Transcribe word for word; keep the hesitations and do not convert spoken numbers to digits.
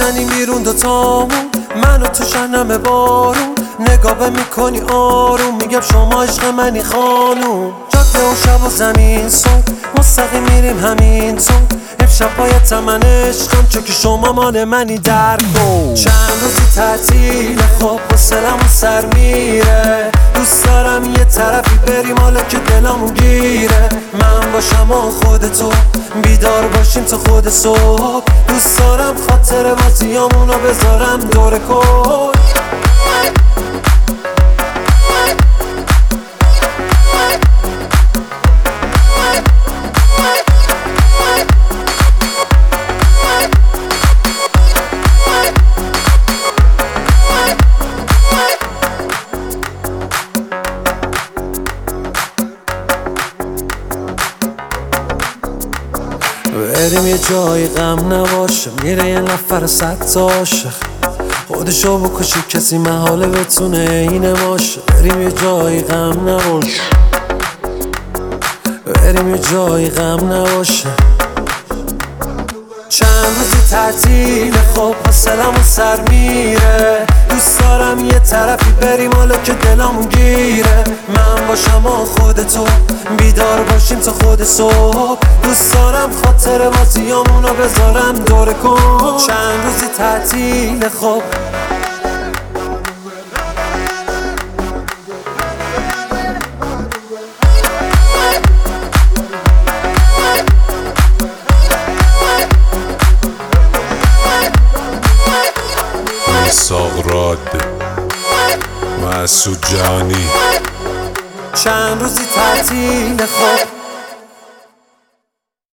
بزنیم بیرون دوتامون، منو تو شنم بارون، نگاه میکنی آروم، میگم شما عشق منی خانوم. جاده و شب و زمین صبح مستقیم میریم همین تو، امشب باید تمن عشقم چون که شما مال منی در کن. چند روزی تعطیل خواب حوصله‌مون سر میره، دوست دارم یه طرفی بریم حالا که دلمون گیره. من باشم و خودتو بیدار باشیم تا خود صبح، دوست دارم خاطر بازیامونو بذارم دور کن. بریم یه جایی غم نباشه، میره یه نفر صد تا عاشق، خودشو بکشه کسی محاله بتونه اینه باشه. بریم یه جایی غم نباشه، بریم یه جایی غم نباشه. چند روزی تعطیل خوب حوصله‌مون سر میره، دوست دارم یه طرفی بریم حالا که دلمون گیره. من باشم و خودتو بیدار باشیم تا خود صبح، دوست دارم خاطر بازیامونو بذارم دور کن. چند روزی تعطیل خوب ساغراد مسعود جهانی. چند روزی تعطیل خوب